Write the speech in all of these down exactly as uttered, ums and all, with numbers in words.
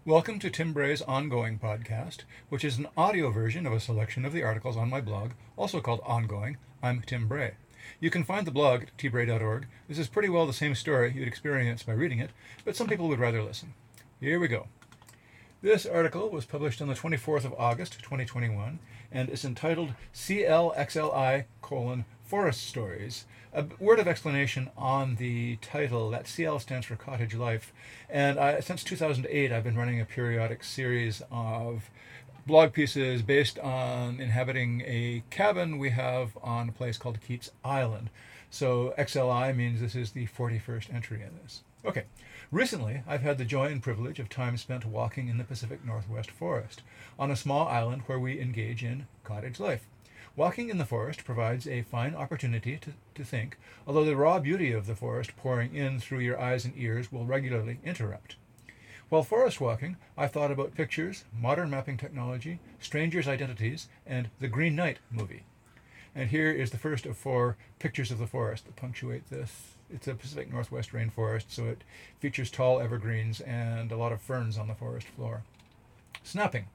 Welcome to Tim Bray's Ongoing podcast, which is an audio version of a selection of the articles on my blog, also called Ongoing. I'm Tim Bray. You can find the blog at t bray dot org. This is pretty well the same story you'd experience by reading it, but some people would rather listen. Here we go. This article was published on the twenty-fourth of August, twenty twenty-one, and is entitled C L X L I colon Forest Stories. A word of explanation on the title. That C L stands for Cottage Life, and I, since two thousand eight I've been running a periodic series of blog pieces based on inhabiting a cabin we have on a place called Keats Island. So X L I means this is the forty-first entry in this. Okay, recently I've had the joy and privilege of time spent walking in the Pacific Northwest forest on a small island where we engage in cottage life. Walking in the forest provides a fine opportunity to, to think, although the raw beauty of the forest pouring in through your eyes and ears will regularly interrupt. While forest walking, I thought about pictures, modern mapping technology, strangers' identities, and the Green Knight movie. And here is the first of four pictures of the forest that punctuate this. It's a Pacific Northwest rainforest, so it features tall evergreens and a lot of ferns on the forest floor. Snapping.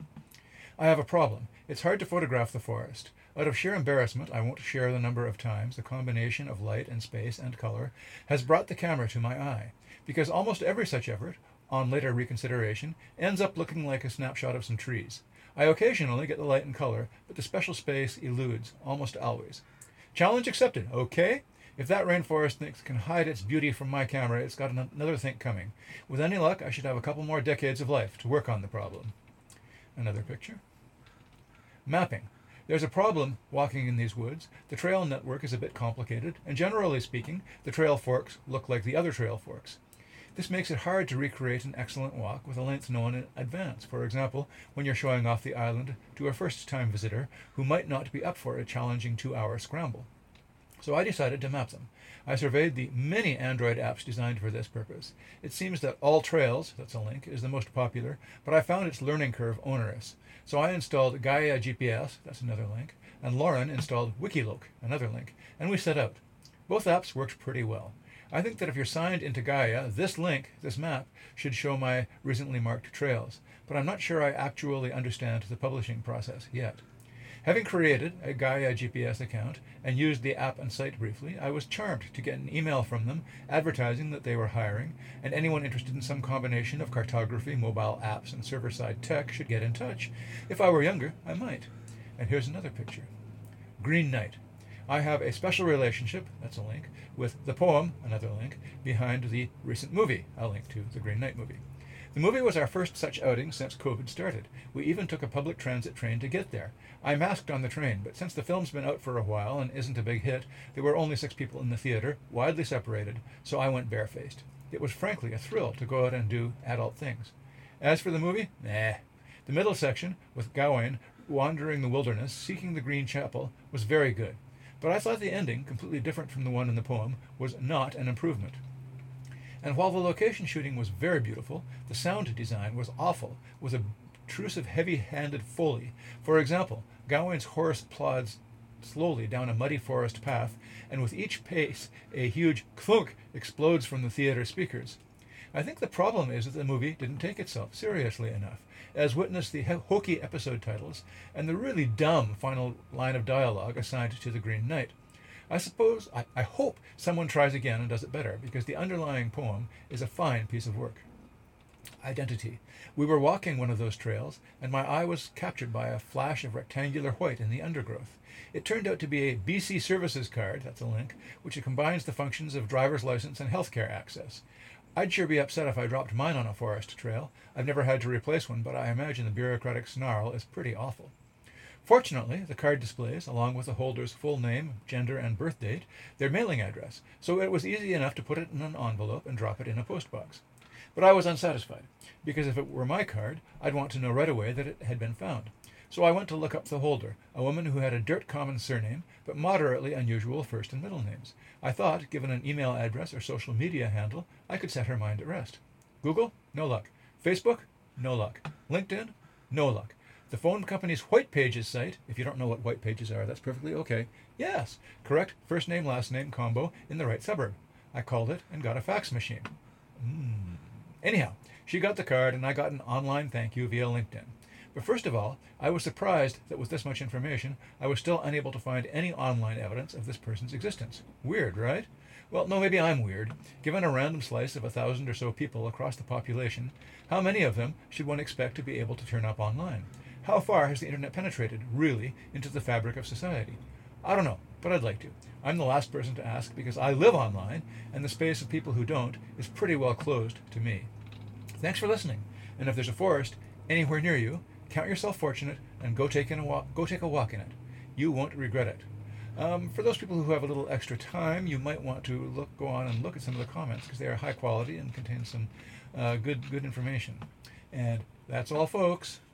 I have a problem. It's hard to photograph the forest. Out of sheer embarrassment, I won't share the number of times the combination of light and space and color has brought the camera to my eye, because almost every such effort, on later reconsideration, ends up looking like a snapshot of some trees. I occasionally get the light and color, but the special space eludes, almost always. Challenge accepted, okay? If that rainforest thinks it can hide its beauty from my camera, it's got another think coming. With any luck, I should have a couple more decades of life to work on the problem. Another picture. Mapping. There's a problem walking in these woods. The trail network is a bit complicated, and generally speaking, the trail forks look like the other trail forks. This makes it hard to recreate an excellent walk with a length known in advance. For example, when you're showing off the island to a first-time visitor who might not be up for a challenging two-hour scramble. So I decided to map them. I surveyed the many Android apps designed for this purpose. It seems that All Trails, that's a link, is the most popular, but I found its learning curve onerous. So I installed Gaia G P S, that's another link, and Lauren installed Wikiloc, another link, and we set out. Both apps worked pretty well. I think that if you're signed into Gaia, this link, this map, should show my recently marked trails, but I'm not sure I actually understand the publishing process yet. Having created a Gaia G P S account and used the app and site briefly, I was charmed to get an email from them advertising that they were hiring, and anyone interested in some combination of cartography, mobile apps, and server-side tech should get in touch. If I were younger, I might. And here's another picture. Green Knight. I have a special relationship, that's a link, with the poem, another link, behind the recent movie, a link to the Green Knight movie. The movie was our first such outing since COVID started. We even took a public transit train to get there. I masked on the train, but since the film's been out for a while and isn't a big hit, there were only six people in the theater, widely separated, so I went barefaced. It was frankly a thrill to go out and do adult things. As for the movie, nah. The middle section, with Gawain wandering the wilderness, seeking the Green Chapel, was very good. But I thought the ending, completely different from the one in the poem, was not an improvement. And while the location shooting was very beautiful, the sound design was awful, with obtrusive heavy-handed foley. For example, Gawain's horse plods slowly down a muddy forest path, and with each pace, a huge clunk explodes from the theater speakers. I think the problem is that the movie didn't take itself seriously enough, as witnessed the hokey episode titles and the really dumb final line of dialogue assigned to the Green Knight. I suppose, I, I hope someone tries again and does it better, because the underlying poem is a fine piece of work. Identity. We were walking one of those trails, and my eye was captured by a flash of rectangular white in the undergrowth. It turned out to be a B C Services card, that's a link, which combines the functions of driver's license and healthcare access. I'd sure be upset if I dropped mine on a forest trail. I've never had to replace one, but I imagine the bureaucratic snarl is pretty awful. Fortunately, the card displays, along with the holder's full name, gender, and birth date, their mailing address, so it was easy enough to put it in an envelope and drop it in a postbox. But I was unsatisfied, because if it were my card, I'd want to know right away that it had been found. So I went to look up the holder, a woman who had a dirt common surname, but moderately unusual first and middle names. I thought, given an email address or social media handle, I could set her mind at rest. Google? No luck. Facebook? No luck. LinkedIn? No luck. The phone company's White Pages site, if you don't know what White Pages are, that's perfectly okay. Yes, correct first name, last name combo in the right suburb. I called it and got a fax machine. Mm. Anyhow, she got the card and I got an online thank you via LinkedIn. But first of all, I was surprised that with this much information, I was still unable to find any online evidence of this person's existence. Weird, right? Well, no, maybe I'm weird. Given a random slice of a thousand or so people across the population, how many of them should one expect to be able to turn up online? How far has the internet penetrated, really, into the fabric of society? I don't know, but I'd like to. I'm the last person to ask because I live online, and the space of people who don't is pretty well closed to me. Thanks for listening, and if there's a forest anywhere near you, count yourself fortunate and go take, in a walk, go take a walk in it. You won't regret it. Um, for those people who have a little extra time, you might want to look, go on and look at some of the comments because they are high quality and contain some uh, good, good information. And that's all, folks.